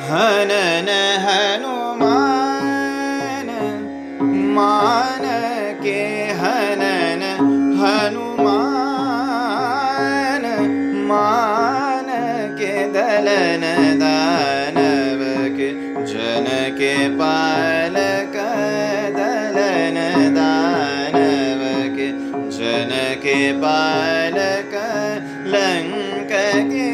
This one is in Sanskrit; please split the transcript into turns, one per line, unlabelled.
हनन हनुमान मान के हनन हनुमान मान के दलन दानव के जन के पालक दलन दानव के जन के पालक लंक के